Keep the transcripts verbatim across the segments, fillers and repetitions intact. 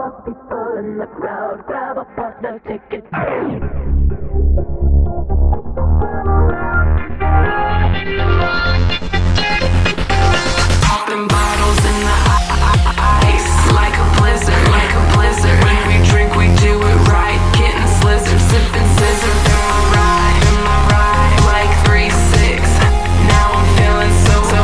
people in the crowd, grab a partner, take it. Popping bottles in the ice, like a blizzard, like a blizzard. When we drink, we do it right, getting slizzard, sipping scissor. In my ride, in my ride, like three six. Now I'm feeling so so.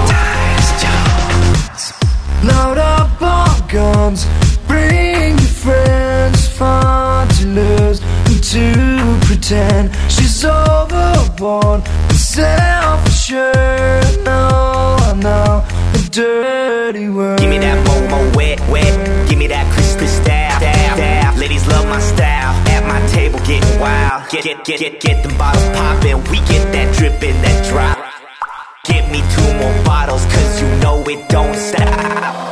Load up on guns, bring your friends, fun to lose and to pretend. She's overboard, but self-assured. No, I know a dirty word. Give me that Momo wet, wet. Give me that Chris Chris style, style, style. Ladies love my style. At my table getting wild. Get, get, get, get, get them bottles poppin'. We get that drippin', that drop. Give me two more bottles, cause you know it don't stop.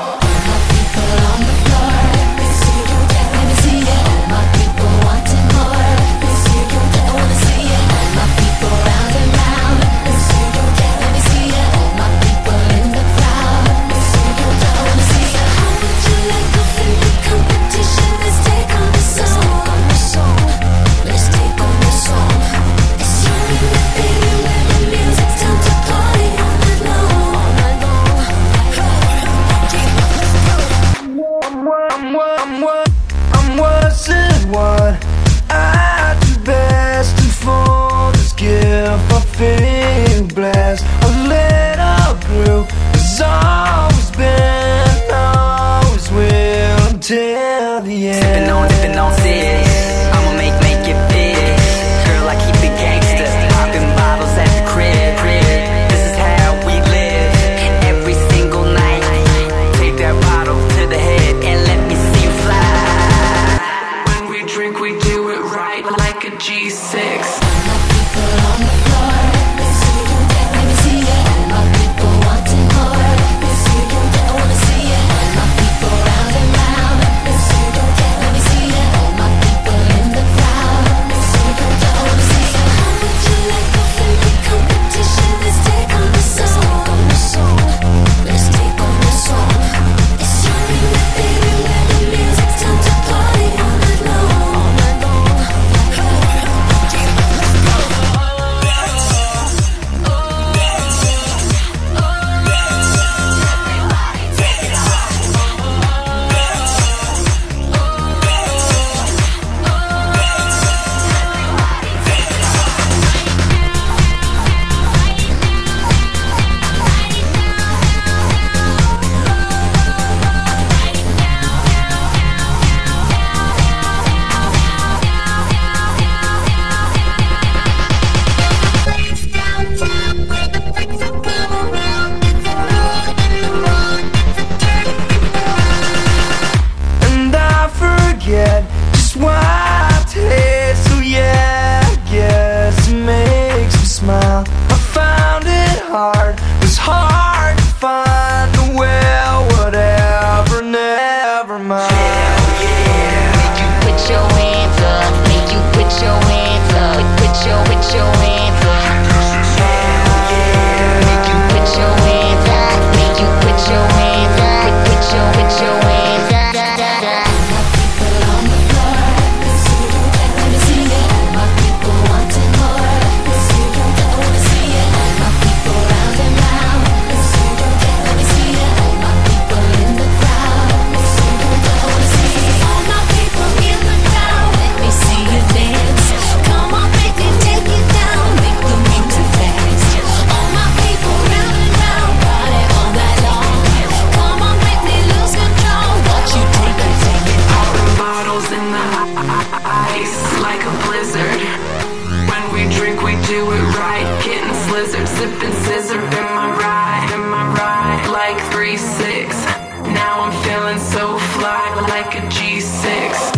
What I do best, and for this gift I feel blessed. A little group has always been, always will until the end. Sippin' on, sippin' on this, I'ma make, make it big. Girl, I keep it gangsta, poppin' bottles at the crib, crib. This is how we live, every single night. Take that bottle to the head and let me see you fly. Drink, we do it right, like a G six. Just why taste, so yeah, I guess it makes me smile. I found it hard, it was hard to find a well, whatever, never mind. Hell yeah. Make you put your hands up, make you put your hands up, put your, put your hands up. Hell yeah. Make you put your hands up, make you put your hands up, put your, put your hands up. Like a blizzard. When we drink, we do it right, getting slizzard, sipping scissor. In my ride, in my ride, like three six. Now I'm feeling so fly, like a G six.